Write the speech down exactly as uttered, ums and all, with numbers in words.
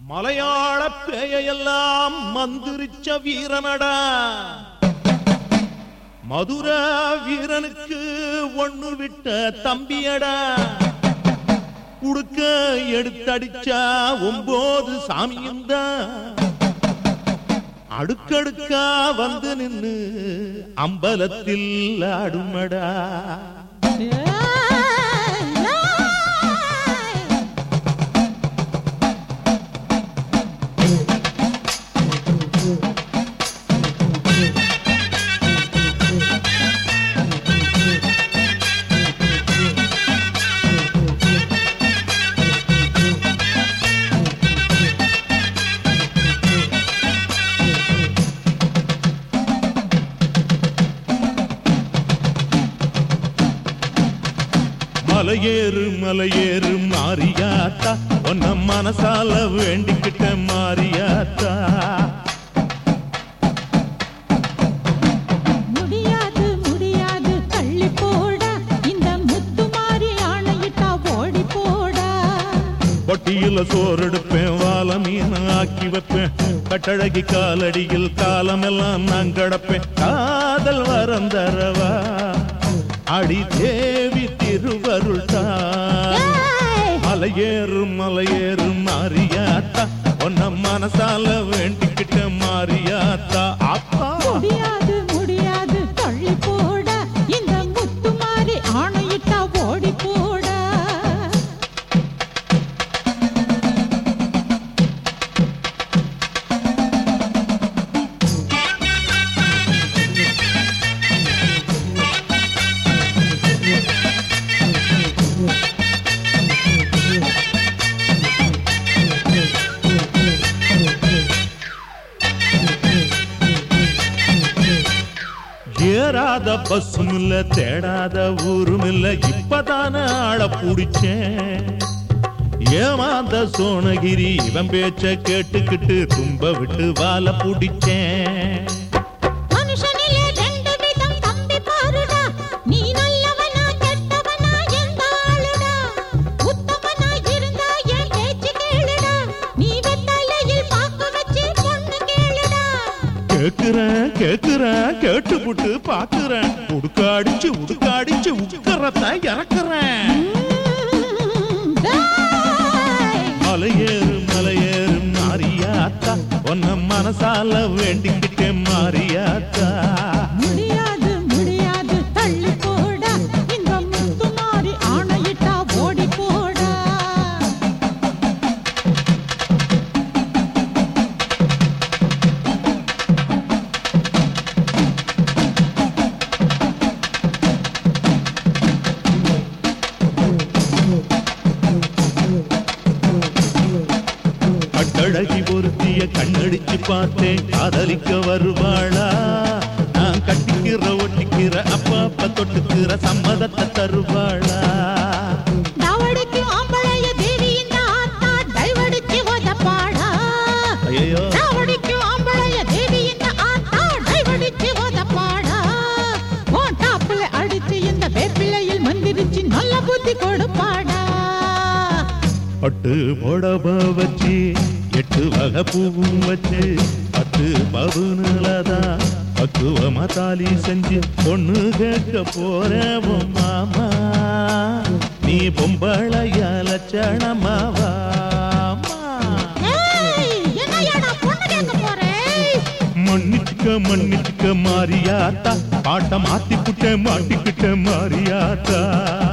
மலையாள பேயெல்லாம் மந்திரிச்ச வீரனடா, மதுர வீரனுக்கு ஒண்ணு விட்ட தம்பியடா. குடுக்க எடுத்தடிச்சா ஒன்பது சாமியும்தான் அடுக்கடுக்கா வந்து நின்னு அம்பலத்தில் ஆடுமடா. மலையேறு மலையேறு மாரியாத்தா, உன்ன மனசால வேண்டிக்கிட்ட மாரியாத்தா. முடியாது முடியாது தள்ளி போடா, இந்த முத்து மாறி ஆணையிட்டா ஓடி போடா. பொட்டியில சோறெடுப்பேன், வாழ மீன் ஆக்கி வைப்பேன், கட்டழகி காலடியில் காலமெல்லாம் நான் கடப்பேன். காதல் வரம் தரவா அடி தேவி திருவருள் தான். மலையேறு மலையேறு மாரியாத்தா, உன்ன மனசால வேண்டிக்கிட்ட மாரியாத்தா. அப்பா முடியாது முடியாது தள்ளி போடா, இந்த முத்து மாறி ஆணையிட்டா ஓடி போடா. ஏறாத பஸ்ஸும் இல்ல, தேடாத ஊரும் இல்ல, இப்பதான ஆள புடிச்சேன். ஏமாந்த சோனகிரி இவன் பேச்ச கேட்டுக்கிட்டு தும்ப விட்டு வாழ புடிச்சேன். மனுஷனிலே ரெண்டு விதம் தம்பி பாருடா, நீ நல்லவனா கெட்டவனா எந்த ஆளுடா. உத்தமனா இருந்தா என் பேச்சு கேளுடா, நீ வெத்தலையில் பாக்கு வச்சு பொண்ணு கேளுடா. கேக்குறேன் கேக்குறேன் கேட்டு புட்டு பாக்குறேன், உடுக்காடிச்சு உடுக்காடிச்சு உக்கறத இறக்குறேன். மலையேறு மலையேறு மாரியாத்தா, உன்ன மனசால வேண்டிக்கிட்டே மாரியாத்தா. முடியாது முடியாது தள்ளி போடா, இந்த முத்து மாறி ஆணையிட்டா ஓடி போடா. கட்டழகி பொருத்திய கண்ணடிச்சு பார்த்தேன், காதலிக்க வருவாளா? நான் கட்டிக்கிற ஒட்டிக்கிற அப்ப அப்ப தொட்டுக்கிற சம்மதத்தை தருவாளா? தவடிக்கு ஆம்பளைய தேவி இந்த ஆத்தா டைவடிச்சு ஓதப்பாடா. ஐயோ தவடிக்கு ஆம்பளைய தேவி இந்த ஆத்தா டைவடிச்சு ஓதப்பாடா. ஓன் டாப்புல அடிச்சு இந்த வேப்பிலையில் மந்திரிச்சு நல்ல புத்தி கொடுப்பாடா. பட்டு புடவ வச்சு எட்டு வகை பூவும் வச்சு பத்து பவுனுலதான் பக்குவமா தாலி செஞ்சு பொண்ணு கேட்க போறேன் மாமா. நீ பொம்பளைய லட்சணமாவா? மன்னிச்சுக்க மன்னிச்சுக்க மாரியாத்தா, பாட்ட மாத்தி புட்ட மாட்டிக்கிட்ட மாரியாத்தா.